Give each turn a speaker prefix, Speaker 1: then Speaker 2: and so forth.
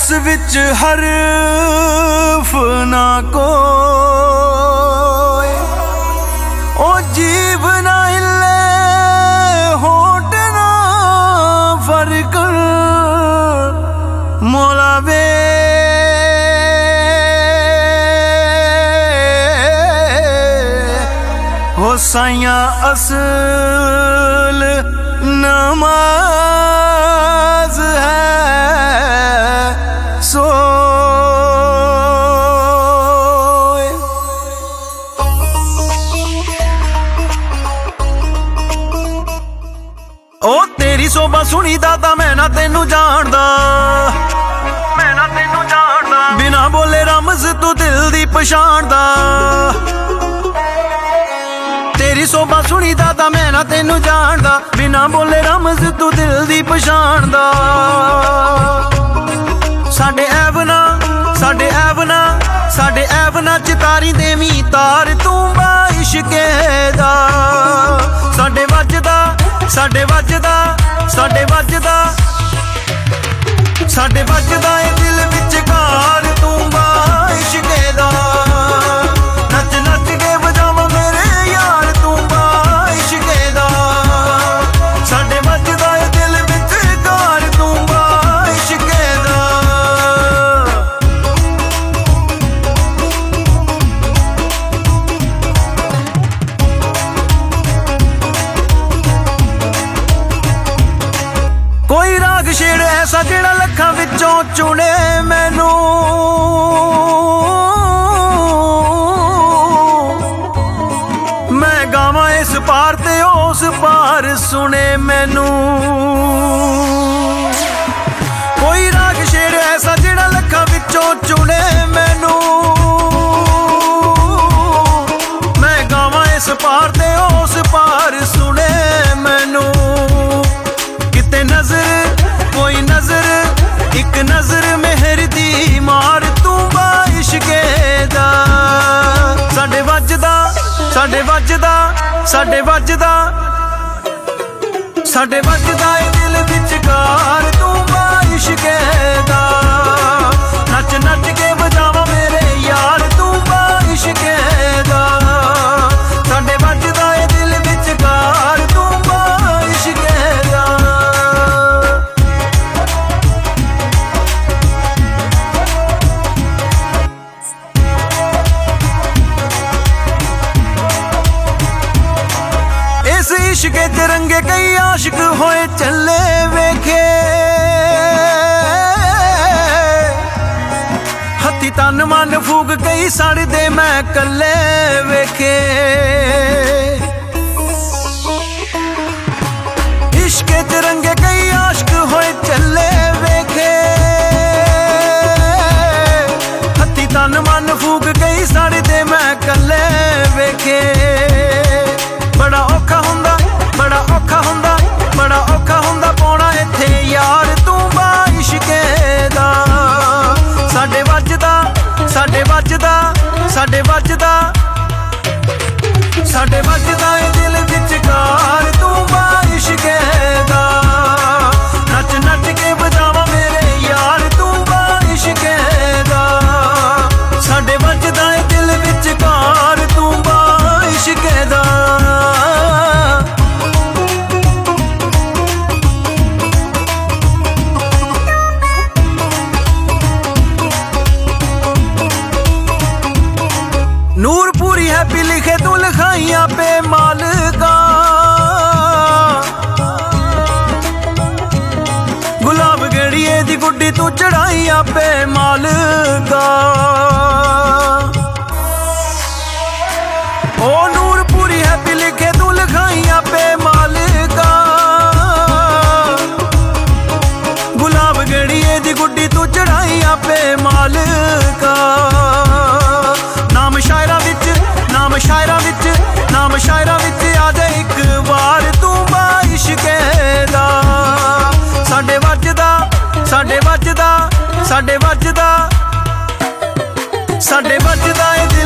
Speaker 1: उस विच हरफ ना कोई, ओ जीव ना हिले होठ ना फर्क मौला वे हो साइया असल नमाज है सो ओ तेरी सोभा सुनी दादा मैं ना तेनू जानदा, मैं ना तेनू जानदा, बिना बोले रमज तू दिल दी पछाणदा। तेरी सोभा सुनी दादा मैं ना तेनू जानदा, बिना बोले रमज तू दिल दी पछाणदा। साडे ऐवना साडे ऐवना साडे ऐवना चितारी देवी तार तू बा इश्के दा। साडे वजदा साडे वजदा साडे वजदा साडे वजदा ए दिल विचकार तू बा इश्के दा। नच नच के बजावा मेरे यार तू बा इश्के दा। साडे वजदा ए दिल विचकार तू बा इश्के दा। कोई राग शेर ऐसा जेड़ा लखां विचों चुने मैनू, मैं गावां इस पार ते उस पार सुने मैनू। कोई राग शेर ऐसा जेड़ा लखां विचों चुने मैनू, मैं गावां इस पार ते उस पार सुने मैनू। किते नजर कोई नजर एक नजर मेहर दी मार तू बा इश्के दा। साडे वजदा साडे वजदा साडे वजदा साडे वजदा ए दिल विचकार तू बा इश्के दा। नच नच के बजावा मेरे यार तू बा इश्के दा। साडे वजदा ए दिल विचकार तू बा इश्के दा। इस इश्के च रंगे कई आशिक होए चले वेखे, हथी तन मन फूक कई सड़दे मैं कले वेखे। इश्के च रंगे कई आशिक होए चले वेखे, हथी तन मन फूक कई सड़दे मैं कले वेखे। बड़ा औखा हुंदा बड़ा औखा हुंदा बड़ा औखा हुंदा पौना इत्थे यार तू बा इश्के दा। साडे वजदा साडे वजदा साडे वजदा साडे वजदा ए दिल विचकार तू बा इश्के दा। नच नच के बजावा मेरे यार तू बा इश्के दा। साडे वजदा ए दिल विचकार तू बा इश्के दा। नूरपुरी हैप्पी लिखे तू लिखाइया पे मालका, गुलाब गेड़िए दी गुड्डी तू चढ़ाइया पे मालका। ओ नूरपुरी हैप्पी लिखे तू लिखाइया पे मालका, गुलाब गेड़िए दी गुड्डी तू चढ़ाइया पे मालका। नाम शायरा विच नाम शायरा विच नाम शायरा विच आ जाए एक बार तू बा इश्के दा। साडे वजदा साडे वजदा साडे वजदा साडे वजदा ए